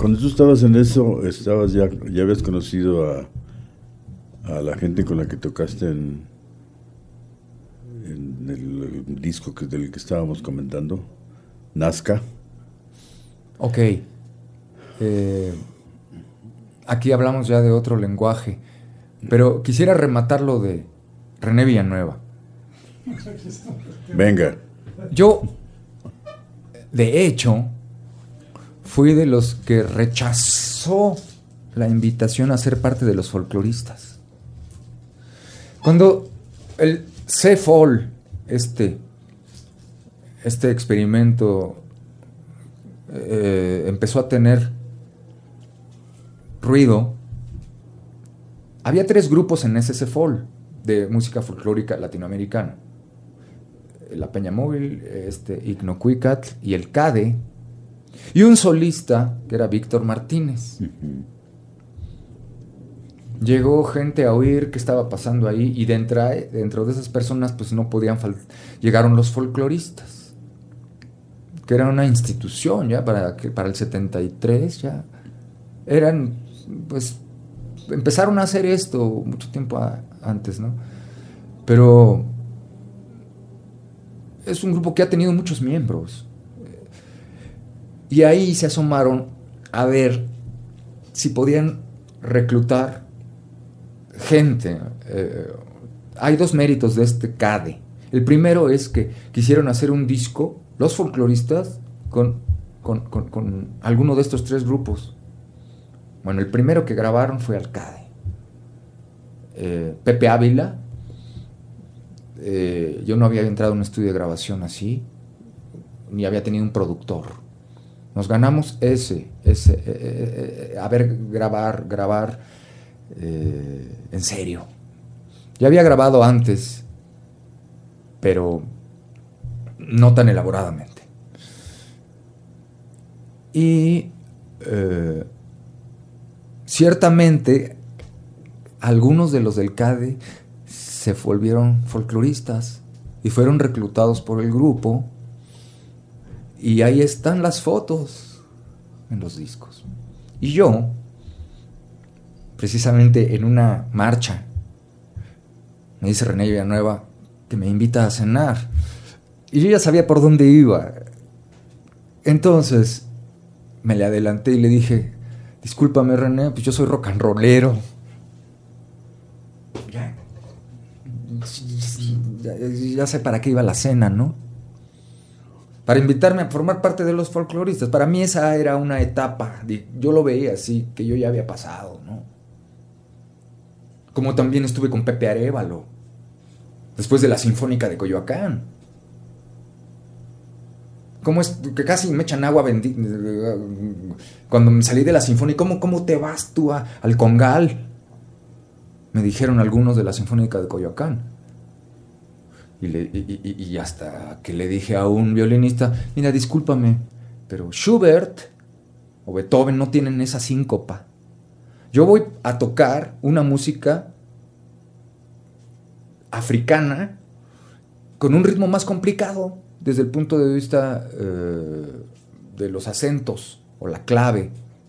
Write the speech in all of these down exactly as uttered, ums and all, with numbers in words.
Cuando tú estabas en eso, estabas ya, ya habías conocido a, a la gente con la que tocaste en, en el, el disco que, del que estábamos comentando, Nazca. Ok. Eh, aquí hablamos ya de otro lenguaje, pero quisiera rematar lo de René Villanueva. Venga. Yo, de hecho, fui de los que rechazó la invitación a ser parte de los folcloristas. Cuando el C-Fol, este, este experimento, eh, empezó a tener ruido, había tres grupos en ese C-Fol de música folclórica latinoamericana. La Peña Móvil, este, Ignocuicatl y el CADE, y un solista que era Víctor Martínez. Uh-huh. Llegó gente a oír qué estaba pasando ahí, y dentro, dentro de esas personas pues no podían faltar. Llegaron los folcloristas, que era una institución ya para, para el setenta y tres, ya eran, pues empezaron a hacer esto mucho tiempo a, antes, ¿no? Pero es un grupo que ha tenido muchos miembros. Y ahí se asomaron a ver si podían reclutar gente. Eh, hay dos méritos de este CADE. El primero es que quisieron hacer un disco, los folcloristas, con, con, con, con alguno de estos tres grupos. Bueno, el primero que grabaron fue al CADE. Eh, Pepe Ávila. Eh, yo no había entrado en un estudio de grabación así, ni había tenido un productor. Nos ganamos ese, ese eh, eh, a ver, grabar, grabar eh, en serio. Ya había grabado antes, pero no tan elaboradamente. Y eh, ciertamente algunos de los del CADE se volvieron folcloristas y fueron reclutados por el grupo, y ahí están las fotos en los discos. Y yo, precisamente en una marcha, me dice René Villanueva que me invita a cenar, y yo ya sabía por dónde iba. Entonces me le adelanté y le dije: discúlpame, René, pues yo soy rock and rollero. Ya, ya, ya sé para qué iba la cena, ¿no? Para invitarme a formar parte de los folcloristas. Para mí esa era una etapa, yo lo veía así, que yo ya había pasado, ¿no? Como también estuve con Pepe Arévalo, después de la Sinfónica de Coyoacán. ¿Cómo es que casi me echan agua bendita cuando me salí de la Sinfónica? ¿Cómo, cómo te vas tú a, al Congal? Me dijeron algunos de la Sinfónica de Coyoacán. Y, le, y, y, y hasta que le dije a un violinista: mira, discúlpame, pero Schubert o Beethoven no tienen esa síncopa. Yo voy a tocar una música africana con un ritmo más complicado desde el punto de vista eh, de los acentos o la clave.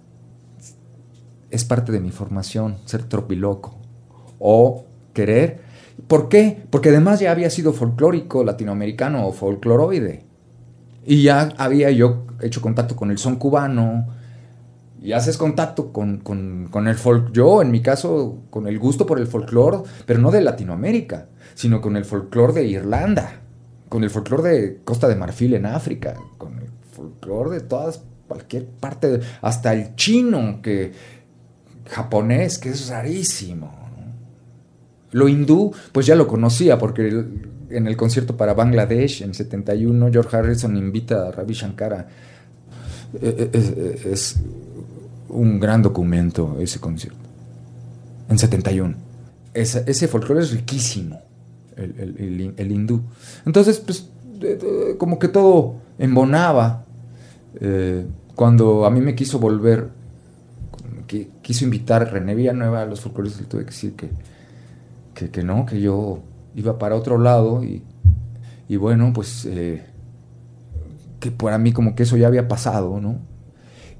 Es parte de mi formación ser tropiloco o querer. ¿Por qué? Porque además ya había sido folclórico latinoamericano o folcloroide, y ya había yo hecho contacto con el son cubano, y haces contacto con, con, con el folk. Yo, en mi caso, con el gusto por el folclore, pero no de Latinoamérica, sino con el folclore de Irlanda, con el folclore de Costa de Marfil en África, con el folclore de todas, cualquier parte, de, hasta el chino, que japonés, que es rarísimo. Lo hindú, pues ya lo conocía, porque el, en el concierto para Bangladesh en setenta y uno, George Harrison invita a Ravi Shankar. Es, es, es un gran documento ese concierto, en setenta y uno. Ese, ese folclore es riquísimo, el, el, el, el hindú. Entonces, pues, como que todo embonaba. Eh, cuando a mí me quiso volver, que quiso invitar René Villanueva a los folcloristas, le tuve que decir que Que, que no, que yo iba para otro lado, y, y bueno, pues eh, que para mí como que eso ya había pasado, ¿no?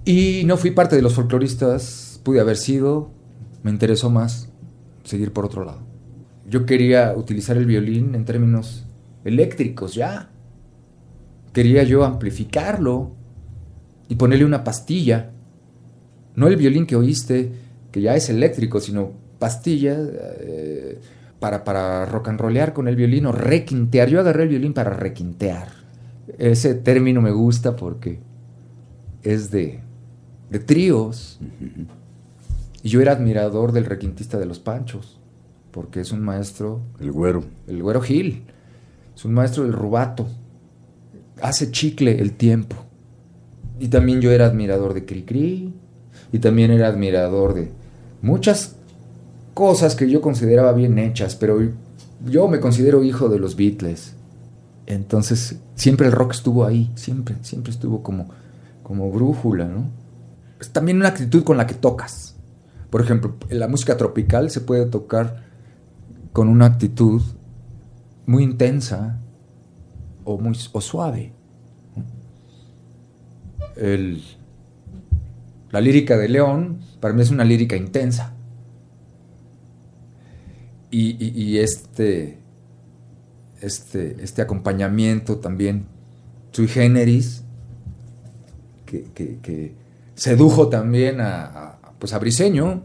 Y no fui parte de los folcloristas, pude haber sido, me interesó más seguir por otro lado. Yo quería utilizar el violín en términos eléctricos ya. Quería yo amplificarlo y ponerle una pastilla. No el violín que oíste, que ya es eléctrico, sino pastilla eh, para, para rock and rollear con el violín o requintear. Yo agarré el violín para requintear. Ese término me gusta porque es de, de tríos. Uh-huh. Y yo era admirador del requintista de Los Panchos, porque es un maestro... El Güero. El Güero Gil. Es un maestro del rubato. Hace chicle el tiempo. Y también yo era admirador de Cricri. Y también era admirador de muchas cosas que yo consideraba bien hechas, pero yo me considero hijo de los Beatles. Entonces, siempre el rock estuvo ahí. Siempre, siempre estuvo como, como brújula, ¿no? Es también una actitud con la que tocas. Por ejemplo, en la música tropical se puede tocar con una actitud muy intensa o muy o suave. El, la lírica de León para mí es una lírica intensa. Y, y, y este, este, este acompañamiento también sui generis que, que, que sedujo también a, a pues a Briseño,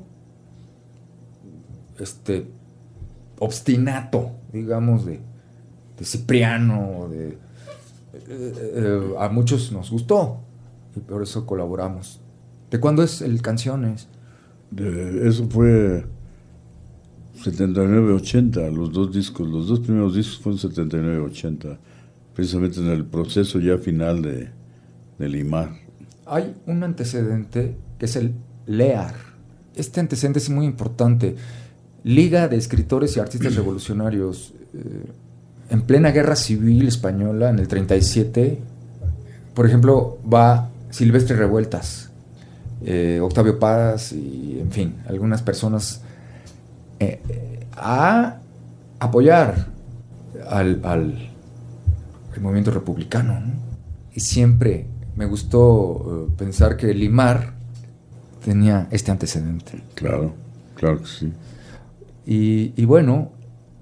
este obstinato, digamos, de, de Cipriano, de, eh, eh, a muchos nos gustó y por eso colaboramos. ¿De cuándo es el Canciones? De, eso fue setenta y nueve ochenta, los dos discos, los dos primeros discos fueron setenta y nueve ochenta, precisamente en el proceso ya final de, de limar. Hay un antecedente que es el LEAR. Este antecedente es muy importante. Liga de Escritores y Artistas Revolucionarios. Eh, en plena Guerra Civil Española, en el treinta y siete, por ejemplo, va Silvestre Revueltas, eh, Octavio Paz y, en fin, algunas personas eh, eh, a apoyar al, al el movimiento republicano, ¿no? Y siempre me gustó uh, pensar que limar tenía este antecedente. Claro, claro que sí. Y, y bueno,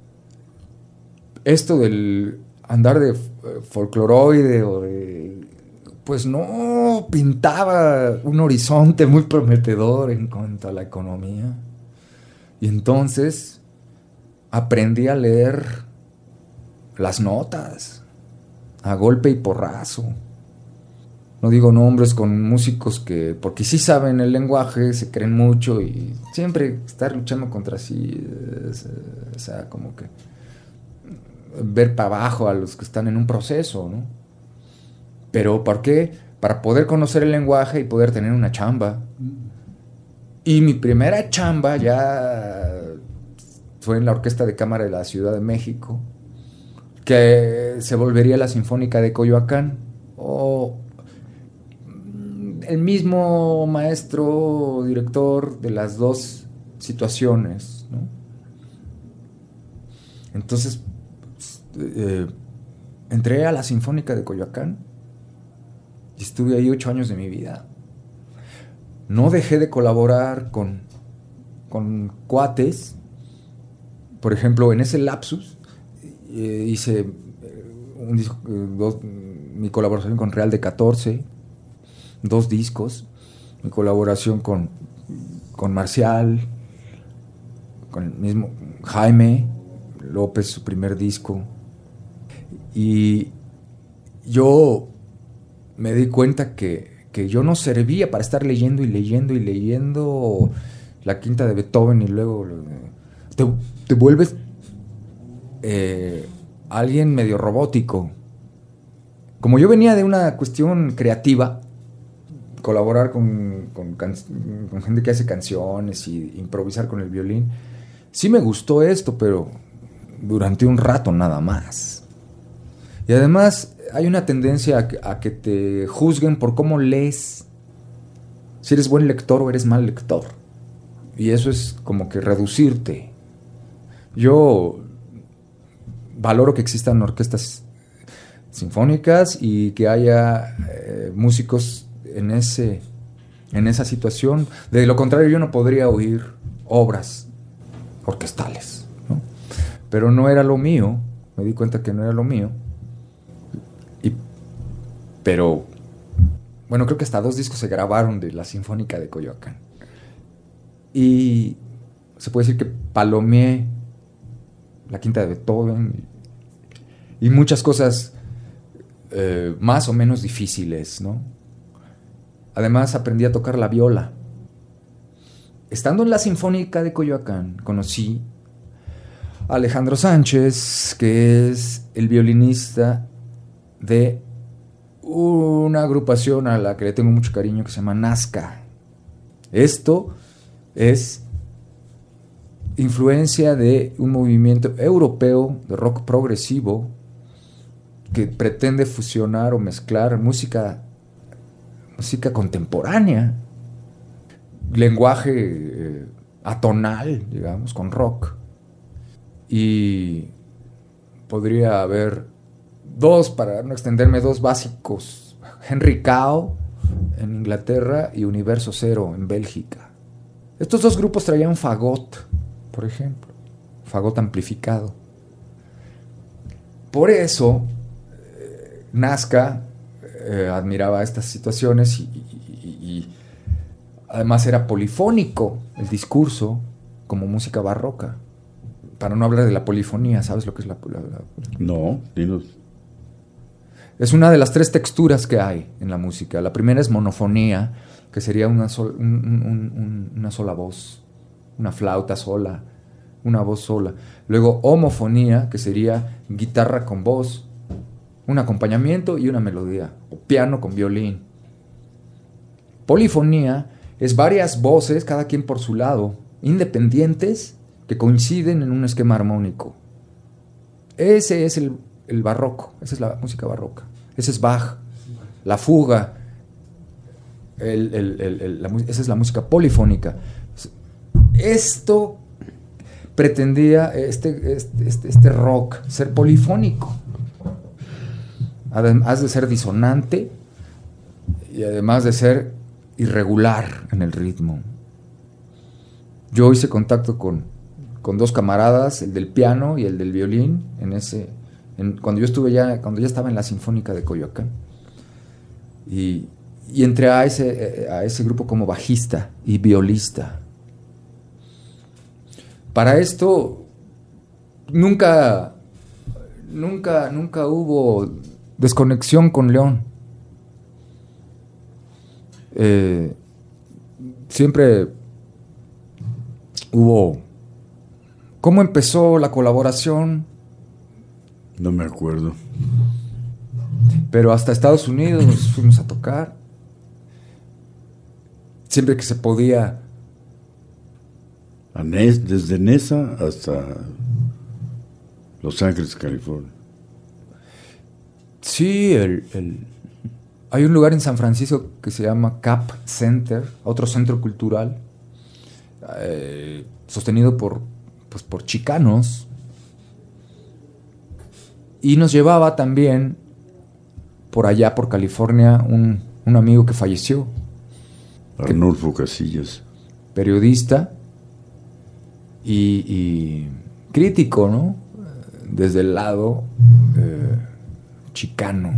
esto del andar de folcloroide o de, pues no pintaba un horizonte muy prometedor en cuanto a la economía. Y entonces aprendí a leer las notas a golpe y porrazo. No digo nombres con músicos que, porque sí saben el lenguaje, se creen mucho y siempre estar luchando contra sí, es, o sea, como que ver para abajo a los que están en un proceso, ¿no? Pero ¿por qué? Para poder conocer el lenguaje y poder tener una chamba. Y mi primera chamba ya fue en la Orquesta de Cámara de la Ciudad de México, que se volvería la Sinfónica de Coyoacán, o el mismo maestro director de las dos situaciones, ¿no? Entonces eh, entré a la Sinfónica de Coyoacán y estuve ahí ocho años de mi vida. No dejé de colaborar con, con cuates. Por ejemplo, en ese lapsus eh, hice un disco, eh, dos, mi colaboración con Real de catorce, dos discos, mi colaboración con, con Marcial, con el mismo Jaime López, su primer disco. Y yo me di cuenta que, que yo no servía para estar leyendo y leyendo y leyendo la quinta de Beethoven y luego te, te vuelves eh, alguien medio robótico. Como yo venía de una cuestión creativa, colaborar con, con, can, con gente que hace canciones y improvisar con el violín, sí me gustó esto, pero durante un rato nada más. Y además hay una tendencia a que, a que te juzguen por cómo lees, si eres buen lector o eres mal lector, y eso es como que reducirte. Yo valoro que existan orquestas sinfónicas y que haya eh, músicos en ese en esa situación. De lo contrario, yo no podría oír obras orquestales, ¿no? Pero no era lo mío, me di cuenta que no era lo mío. Y, pero, bueno, creo que hasta dos discos se grabaron de la Sinfónica de Coyoacán. Y se puede decir que palomeé la Quinta de Beethoven y, y muchas cosas eh, más o menos difíciles, ¿no? Además aprendí a tocar la viola. Estando en la Sinfónica de Coyoacán, conocí a Alejandro Sánchez, que es el violinista de una agrupación a la que le tengo mucho cariño, que se llama Nazca. Esto es influencia de un movimiento europeo de rock progresivo que pretende fusionar o mezclar música música contemporánea, lenguaje eh, atonal, digamos, con rock. Y podría haber dos, para no extenderme, dos básicos: Henry Cow en Inglaterra y Universo Cero en Bélgica. Estos dos grupos traían fagot, por ejemplo, fagot amplificado. Por eso eh, Nazca eh, admiraba estas situaciones y, y, y, y además era polifónico el discurso, como música barroca. Para no hablar de la polifonía, ¿sabes lo que es la, la, la No, dinos. Es una de las tres texturas que hay en la música. La primera es monofonía, que sería una, sol, un, un, un, una sola voz, una flauta sola, una voz sola. Luego homofonía, que sería guitarra con voz, un acompañamiento y una melodía, o piano con violín. Polifonía es varias voces, cada quien por su lado, independientes, que coinciden en un esquema armónico. Ese es el, el barroco, esa es la música barroca. Ese es Bach, la fuga, el, el, el, el, la, esa es la música polifónica. Esto pretendía, este, este, este rock, ser polifónico. Además de ser disonante y además de ser irregular en el ritmo. Yo hice contacto con, con dos camaradas, el del piano y el del violín, en ese, en, cuando yo estuve ya, cuando ya estaba en la Sinfónica de Coyoacán. Y, y entré a ese, a ese grupo como bajista y violista. Para esto nunca, nunca, nunca hubo desconexión con León. Eh, siempre hubo... ¿Cómo empezó la colaboración? No me acuerdo. Pero hasta Estados Unidos nos fuimos a tocar. Siempre que se podía. A Nes, desde Nesa hasta Los Ángeles, California. Sí, el, el, hay un lugar en San Francisco que se llama Cap Center, otro centro cultural, eh, sostenido por, pues, por chicanos. Y nos llevaba también por allá, por California, un, un amigo que falleció. Arnulfo Casillas. Periodista y, y crítico, ¿no? Desde el lado eh, chicano.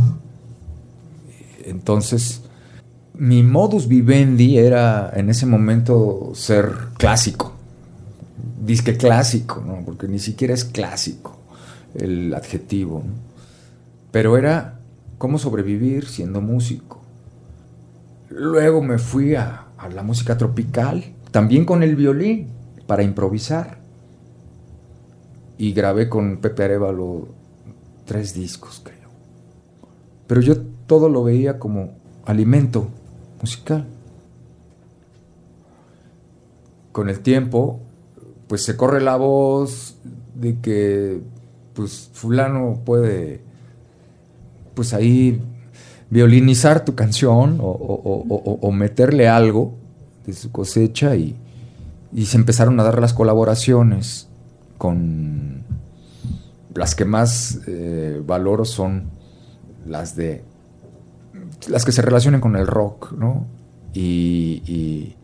Entonces, mi modus vivendi era en ese momento ser clásico. Disque clásico, ¿no? Porque ni siquiera es clásico el adjetivo, ¿no? Pero era cómo sobrevivir siendo músico. Luego me fui a, a la música tropical, también con el violín, para improvisar. Y grabé con Pepe Arévalo tres discos, creo. Pero yo todo lo veía como alimento musical. Con el tiempo, pues se corre la voz de que pues fulano puede pues ahí violinizar tu canción o, o, o, o meterle algo de su cosecha y, y se empezaron a dar las colaboraciones con las que más eh, valoro son las de las que se relacionan con el rock, ¿no? y, y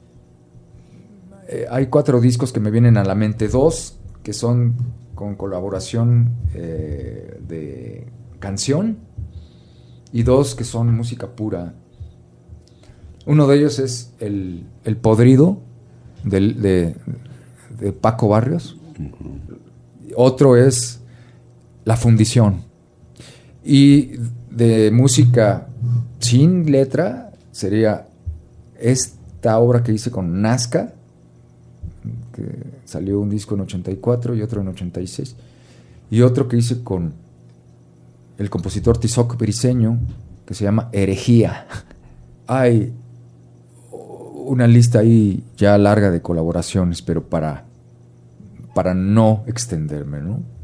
eh, hay cuatro discos que me vienen a la mente, dos que son con colaboración eh, de canción y dos que son música pura. Uno de ellos es El, el Podrido del, de, de Paco Barrios. Uh-huh. Otro es La Fundición. Y de música sin letra sería esta obra que hice con Nazca, que salió un disco en ochenta y cuatro y otro en ochenta y seis, y otro que hice con el compositor Tizoc Briceño, que se llama Herejía. Hay una lista ahí ya larga de colaboraciones, pero para, para no extenderme, ¿no?